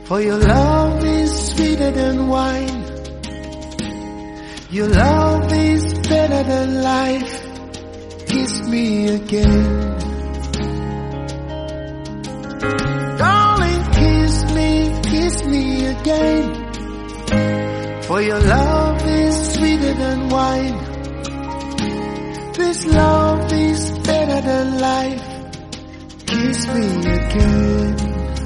For your love is sweeter than wine. Your love is better than life. Kiss me again. Darling, kiss me again. For your love is sweeter than wine. This love is better than life. Kiss me again.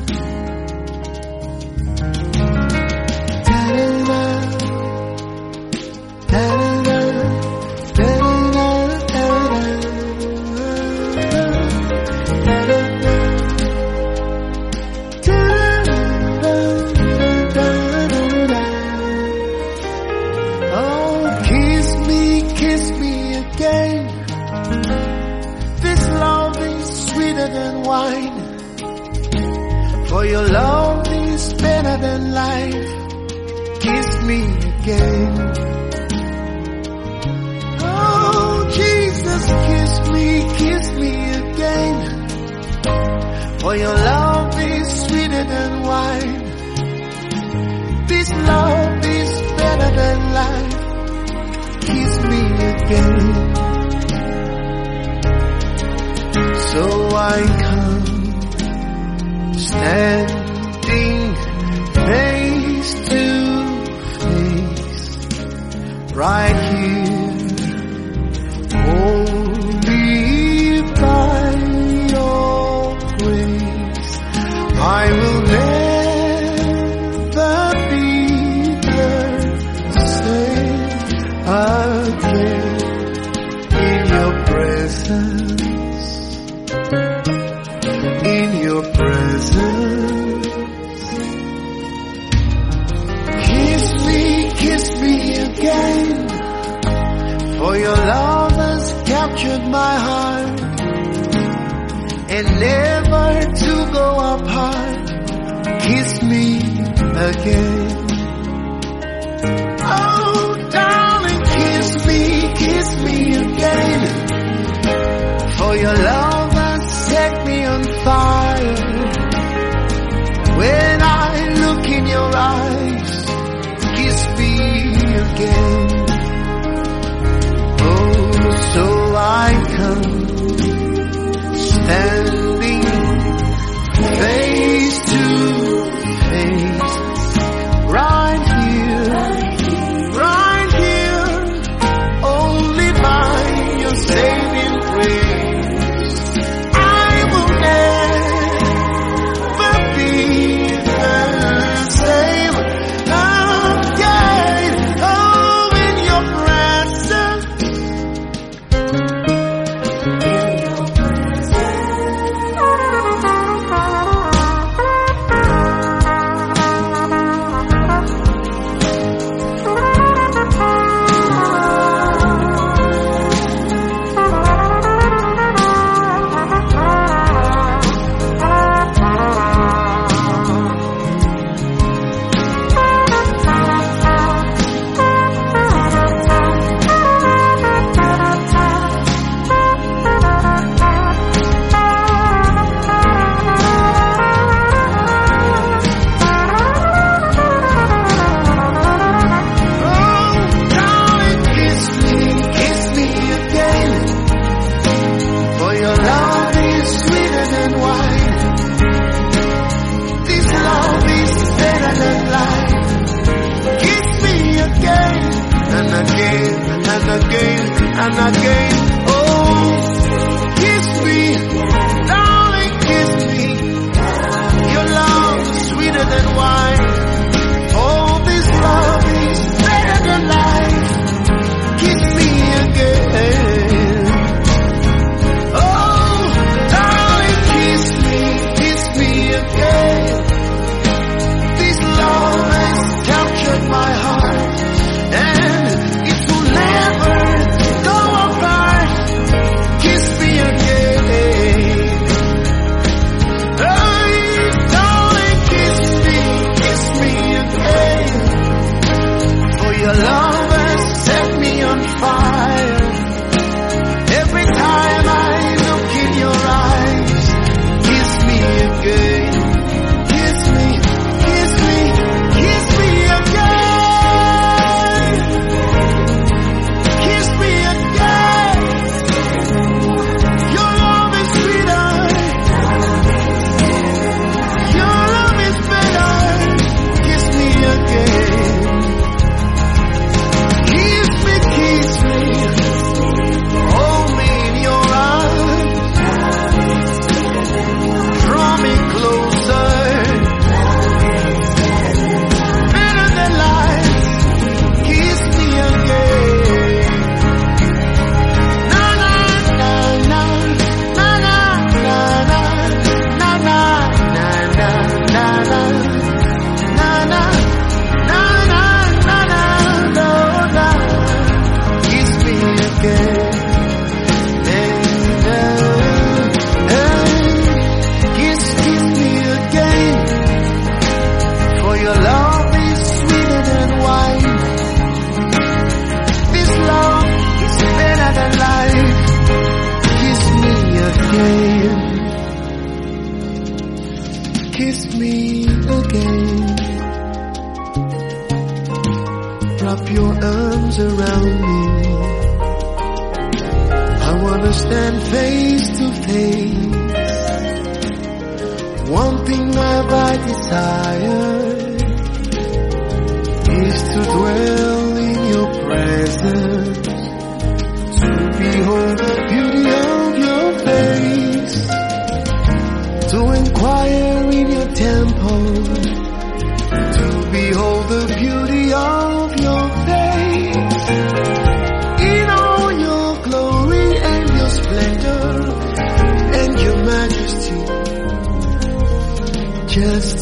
For your love is better than life. Kiss me again. Oh, Jesus, kiss me again. For your love is sweeter than wine. This love is better than life. Kiss me again. So I come standing face to face, right here, only by your grace. I will never be the same again in your presence. In your presence, kiss me again. For your love has captured my heart, and never to go apart. Kiss me again. Oh, darling, kiss me again. For your love set me on fire. When I look in your eyes, kiss me again. Oh, so I come standing face to face, right here, only by your saving grace. And again, oh, kiss me, darling, kiss me. Your love is sweeter than wine. Oh, this love is better than life. Kiss me again. Oh, darling, kiss me again. This love has captured my heart, and it will never go apart. Kiss me again. Oh, darling, kiss me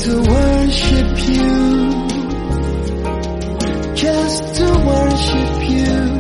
to worship you, just to worship you.